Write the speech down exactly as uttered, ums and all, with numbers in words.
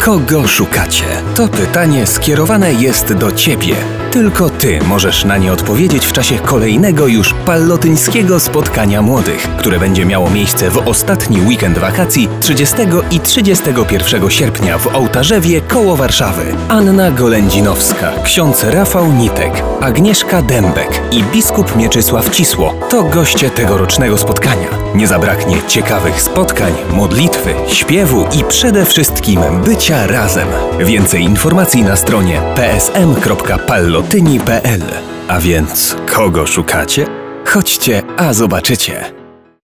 Kogo szukacie? To pytanie skierowane jest do Ciebie. Tylko Ty możesz na nie odpowiedzieć w czasie kolejnego już pallotyńskiego spotkania młodych, które będzie miało miejsce w ostatni weekend wakacji trzydziestego i trzydziestego pierwszego sierpnia w Ołtarzewie koło Warszawy. Anna Golędzinowska, ksiądz Rafał Nitek, Agnieszka Dębek i biskup Mieczysław Cisło to goście tegorocznego spotkania. Nie zabraknie ciekawych spotkań, modlitwy, śpiewu i przede wszystkim bycia razem. Więcej informacji na stronie p s m kropka pallotyni kropka p l. A więc kogo szukacie? Chodźcie, a zobaczycie.